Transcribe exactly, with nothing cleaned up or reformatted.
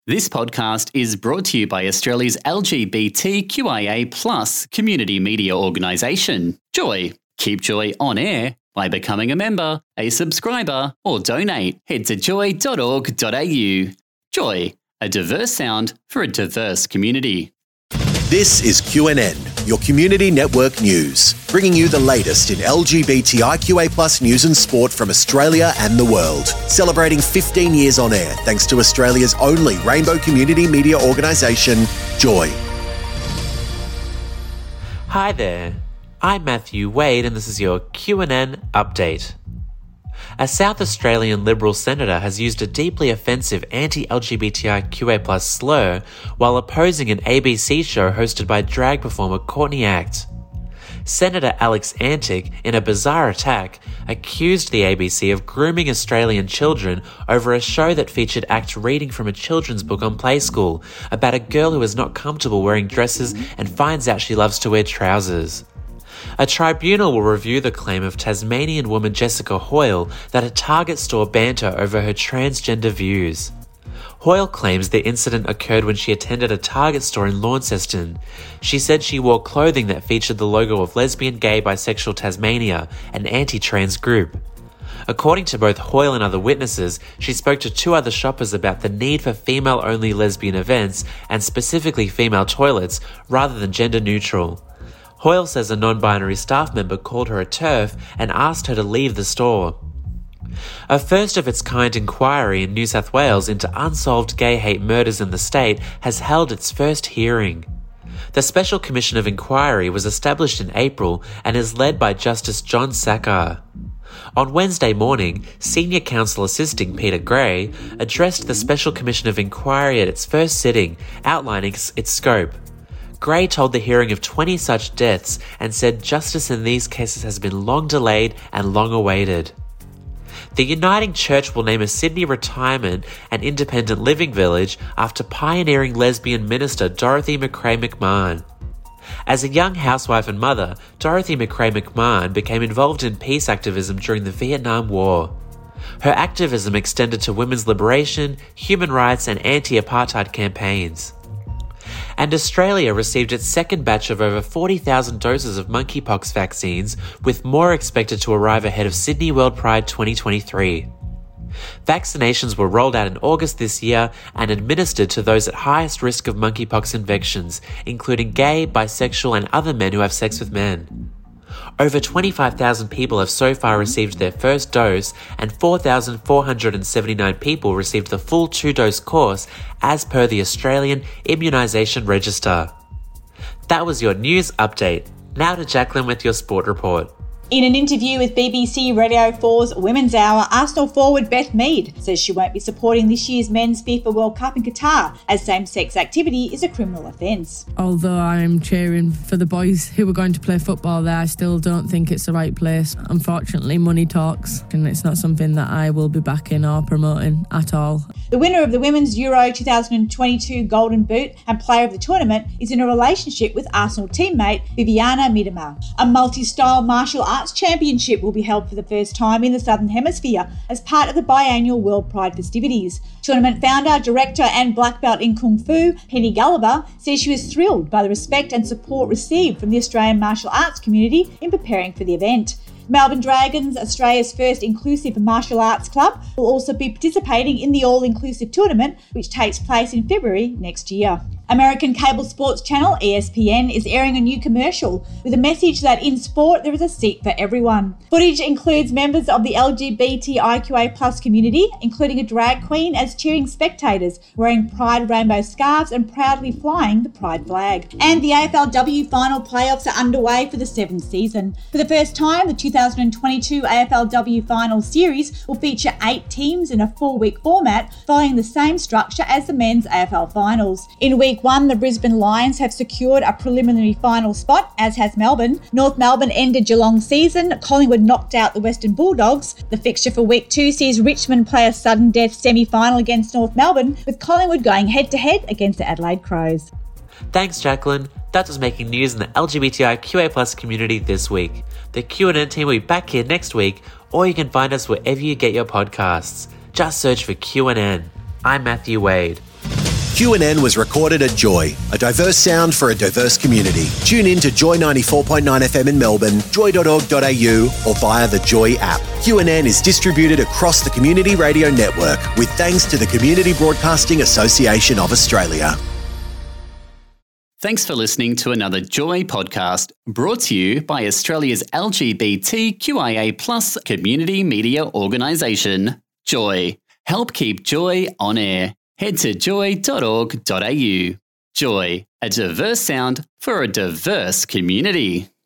This podcast is brought to you by Australia's L G B T Q I A plus community media organisation, Joy. Keep Joy on air by becoming a member, a subscriber, or donate. Head to joy dot org dot a u. Joy, a diverse sound for a diverse community. This is Q N N, your community network news, bringing you the latest in L G B T I Q A plus news and sport from Australia and the world. Celebrating fifteen years on air thanks to Australia's only rainbow community media organisation, Joy. Hi there, I'm Matthew Wade and this is your Q N N update. A South Australian Liberal senator has used a deeply offensive anti-L G B T I Q A plus slur while opposing an A B C show hosted by drag performer Courtney Act. Senator Alex Antic, in a bizarre attack, accused the A B C of grooming Australian children over a show that featured Act reading from a children's book on Play School about a girl who is not comfortable wearing dresses and finds out she loves to wear trousers. A tribunal will review the claim of Tasmanian woman Jessica Hoyle that a Target store banned her over her transgender views. Hoyle claims the incident occurred when she attended a Target store in Launceston. She said she wore clothing that featured the logo of Lesbian Gay Bisexual Tasmania, an anti-trans group. According to both Hoyle and other witnesses, she spoke to two other shoppers about the need for female-only lesbian events and specifically female toilets rather than gender-neutral. Hoyle says a non-binary staff member called her a TERF and asked her to leave the store. A first-of-its-kind inquiry in New South Wales into unsolved gay hate murders in the state has held its first hearing. The Special Commission of Inquiry was established in April and is led by Justice John Sackar. On Wednesday morning, Senior Counsel Assisting Peter Gray addressed the Special Commission of Inquiry at its first sitting, outlining its scope. Gray told the hearing of twenty such deaths and said justice in these cases has been long delayed and long awaited. The Uniting Church will name a Sydney retirement and independent living village after pioneering lesbian minister Dorothy McRae McMahon. As a young housewife and mother, Dorothy McRae McMahon became involved in peace activism during the Vietnam War. Her activism extended to women's liberation, human rights and anti-apartheid campaigns. And Australia received its second batch of over forty thousand doses of monkeypox vaccines, with more expected to arrive ahead of Sydney World Pride twenty twenty-three. Vaccinations were rolled out in August this year and administered to those at highest risk of monkeypox infections, including gay, bisexual and other men who have sex with men. Over twenty-five thousand people have so far received their first dose and four thousand four hundred seventy-nine people received the full two-dose course as per the Australian Immunisation Register. That was your news update. Now to Jacqueline with your sport report. In an interview with B B C Radio four's Women's Hour, Arsenal forward Beth Mead says she won't be supporting this year's Men's FIFA World Cup in Qatar, as same-sex activity is a criminal offence. Although I'm cheering for the boys who are going to play football there, I still don't think it's the right place. Unfortunately, money talks, and it's not something that I will be backing or promoting at all. The winner of the Women's Euro twenty twenty-two Golden Boot and Player of the Tournament is in a relationship with Arsenal teammate Viviana Miedema. A multi-style martial arts Championship will be held for the first time in the Southern Hemisphere as part of the biannual World Pride festivities. Tournament founder, director and black belt in Kung Fu, Penny Gulliver, says she was thrilled by the respect and support received from the Australian martial arts community in preparing for the event. Melbourne Dragons, Australia's first inclusive martial arts club, will also be participating in the all-inclusive tournament, which takes place in February next year. American cable sports channel E S P N is airing a new commercial with a message that in sport there is a seat for everyone. Footage includes members of the L G B T I Q A plus community, including a drag queen as cheering spectators, wearing pride rainbow scarves and proudly flying the pride flag. And the A F L W final playoffs are underway for the seventh season. For the first time, the two thousand twenty-two A F L W final series will feature eight teams in a four-week format, following the same structure as the men's A F L finals. In week one, the Brisbane Lions have secured a preliminary final spot, as has Melbourne. North Melbourne ended Geelong's season. Collingwood knocked out the Western Bulldogs. The fixture for week two sees Richmond play a sudden death semi-final against North Melbourne, with Collingwood going head-to-head against the Adelaide Crows. Thanks, Jacqueline. That was making news in the L G B T I Q A plus community this week. The Q N N team will be back here next week, or you can find us wherever you get your podcasts. Just search for Q N N. I'm Matthew Wade. Q N N was recorded at Joy, a diverse sound for a diverse community. Tune in to Joy ninety-four point nine F M in Melbourne, joy dot org dot a u or via the Joy app. Q N N is distributed across the Community Radio Network with thanks to the Community Broadcasting Association of Australia. Thanks for listening to another Joy podcast brought to you by Australia's L G B T Q I A plus community media organisation, Joy. Help keep Joy on air. Head to joy dot org dot a u. Joy, a diverse sound for a diverse community.